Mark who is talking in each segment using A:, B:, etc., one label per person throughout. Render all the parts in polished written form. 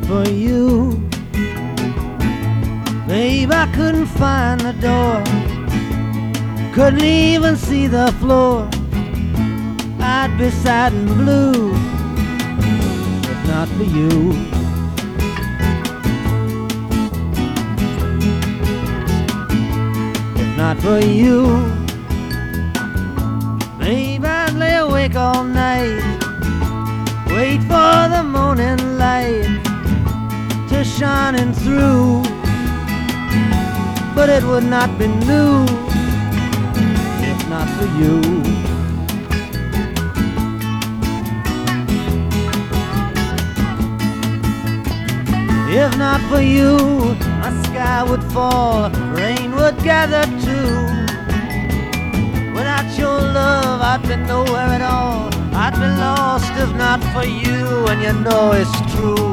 A: for you, babe, I couldn't find the door, couldn't even see the floor. I'd be sad and blue if not for you. If not for you, babe, I'd lay awake all night, wait for the morning light to shining through, but it would not be new if not for you. If not for you, my sky would fall, rain would gather too. Without your love, I'd be nowhere at all, I'd be lost if not for you, and you know it's true.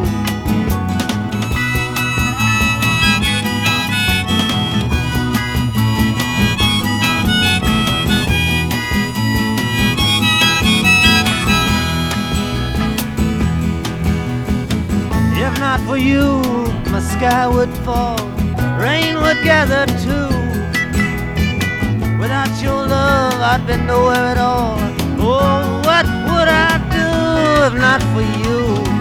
A: If not for you, my sky would fall, rain would gather too. Without your love, I'd be nowhere at all. Oh, what would I do if not for you?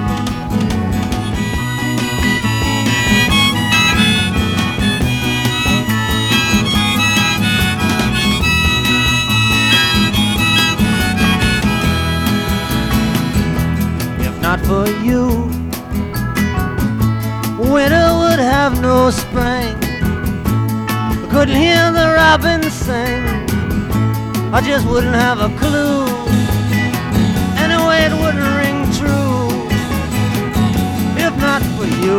A: If not for you, winter would have no spring, I couldn't hear the robins sing, I just wouldn't have a clue, anyway it wouldn't ring true. If not for you,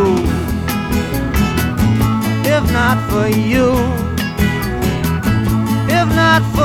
A: if not for you, if not for